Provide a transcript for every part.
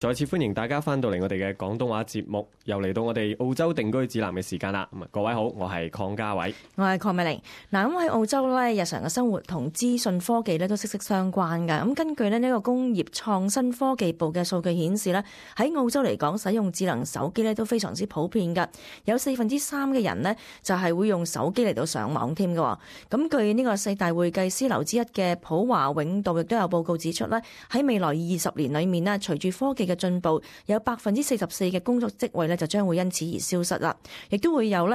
再次歡迎大家翻到嚟我哋嘅廣東話節目，又嚟到我哋澳洲定居指南嘅時間啦。各位好，我係鄺家偉， 我係鄺美玲。嗱，咁喺澳洲咧，日常嘅生活同資訊科技咧都息息相關㗎。咁根據呢個工業創新科技部嘅數據顯示咧，喺澳洲嚟講，使用智能手機咧都非常之普遍㗎。有3%嘅人呢就係會用手機嚟到上網添㗎。咁據呢個4大會計師樓之一嘅普華永道亦都有報告指出咧，喺未來20年裏面呢，隨住科技嘅進步，有44%嘅工作職位咧就將會因此而消失啦，亦都會有咧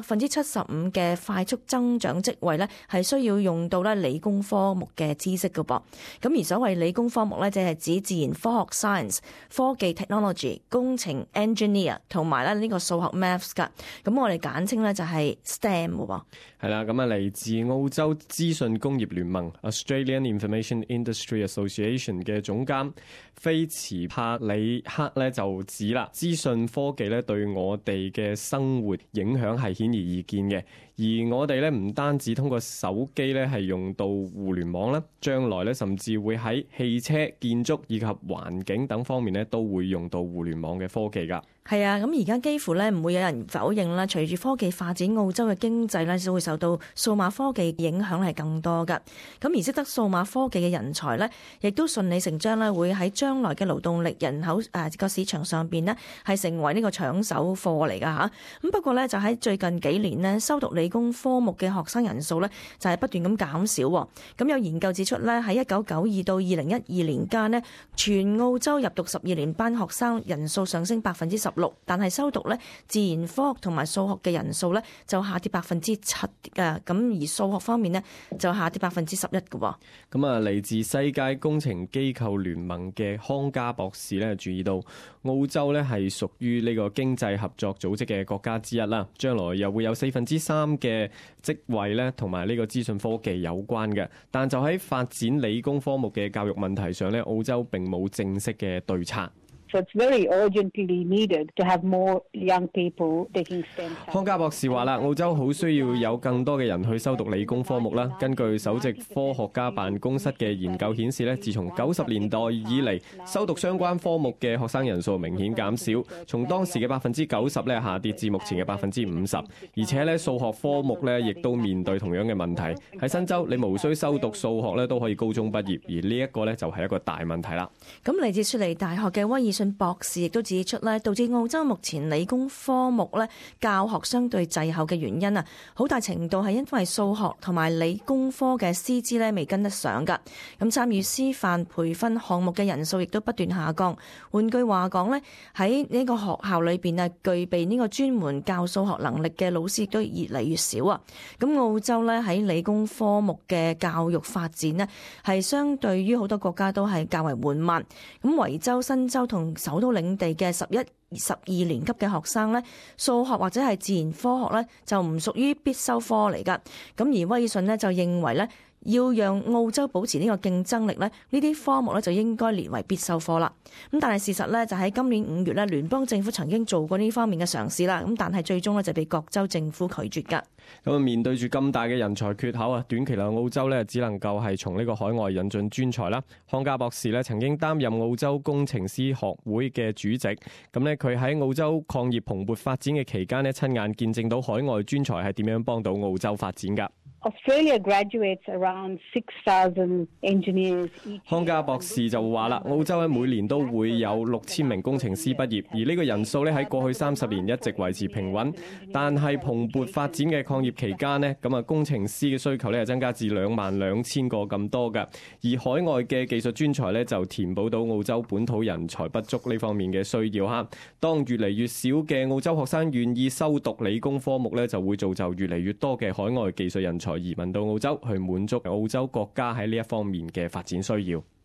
75%嘅快速增長職位咧係需要用到咧理工科目嘅知識㗎噃。咁而所謂理工科目咧，就係指自然科學 science、科技 technology、工程 engineer 同埋咧呢個數學 maths 㗎。咁我哋簡稱咧就係 STEM 喎。 係啦，咁嚟自澳洲資訊工業聯盟 Australian Information Industry Association 嘅總監菲茨帕里克咧就指啦，資訊科技咧對我哋嘅生活影響係顯而易見嘅。而我哋咧唔單止通過手機咧係用到互聯網啦，將來咧甚至會喺汽車、建築以及環境等方面咧都會用到互聯網嘅科技㗎。 係啊，咁而家幾乎咧唔會有人否認啦。隨住科技發展，澳洲嘅經濟咧就會受到數碼科技影響係更多㗎。咁而識得數碼科技嘅人才咧，亦都順理成章咧會喺將來嘅勞動力人口個市場上邊呢係成為呢個搶手貨嚟㗎嚇。咁不過咧就喺最近幾年呢，修讀理工科目嘅學生人數咧就係不斷咁減少。咁有研究指出咧，喺1992到2012年間呢，全澳洲入讀12年班學生人數上升16%。但係修讀咧自然科學同埋數學嘅人數咧就下跌7%嘅，咁而數學方面呢，就下跌11%嘅。咁啊， 嚟自世界工程機構聯盟嘅康家博士咧注意到，澳洲咧係屬於呢個經濟合作組織嘅國家之一啦。將來又會有3%嘅職位咧同埋呢個資訊科技有關嘅，但就喺發展理工科目嘅教育問題上咧，澳洲並冇正式嘅對策。 So it's very urgently needed to have more young people taking STEM. 康家博士話啦，澳洲好需要有更多嘅人去修讀理工科目啦。根據首席科學家辦公室嘅研究顯示咧，自從90年代以嚟，修讀相關科目嘅學生人數明顯減少，從當時嘅90%咧下跌至目前嘅50%。而且咧數學科目咧亦都面對同樣嘅問題。喺新州，你無需修讀數學咧都可以高中畢業，而呢一個咧就係一個大問題啦。 咁嚟自雪梨大學嘅威爾遜博士亦都指出咧，導致澳洲目前理工科目咧教學相對滯後嘅原因啊，好大程度係因為數學同埋理工科嘅師資咧未跟得上㗎。咁參與師範培訓項目嘅人數亦都不斷下降。換句話講咧，喺呢個學校裏邊啊，具備呢個專門教數學能力嘅老師亦都越嚟越少啊。咁澳洲咧喺理工科目嘅教育發展咧，係相對於好多國家都係較為緩慢。咁維州、新州同首都領地嘅11、12年級嘅學生呢，數學或者係自然科學呢，就唔屬於必修科嚟㗎。咁而威爾遜呢，就認為呢，要讓澳洲保持呢個競爭力呢，呢啲科目呢，就應該列為必修科啦。咁但係事實呢，就喺今年5月呢，聯邦政府曾經做過呢方面嘅嘗試啦。咁但係最終呢，就被各州政府拒絕㗎。 咁面對住咁大嘅人才缺口啊，短期內澳洲咧只能夠係從呢個海外引進專才啦。康家博士咧曾經擔任澳洲工程師學會嘅主席，咁咧佢喺澳洲礦業蓬勃發展嘅期間咧，親眼見證到海外專才係點樣幫到澳洲發展㗎。 Australia graduates around 6,000 engineers. 康家博士就話啦，澳洲每年都會有6000名工程師畢業，而呢個人數咧喺過去30年一直維持平穩。但係蓬勃發展嘅礦業期間呢，咁啊工程師嘅需求咧係增加至22,000個咁多㗎，而海外嘅技術專才咧就填補到澳洲本土人才不足呢方面嘅需要哈。當越嚟越少嘅澳洲學生願意修讀理工科目咧，就會造就越嚟越多嘅海外技術人才移民到澳洲，去滿足澳洲國家喺呢一方面嘅發展需要。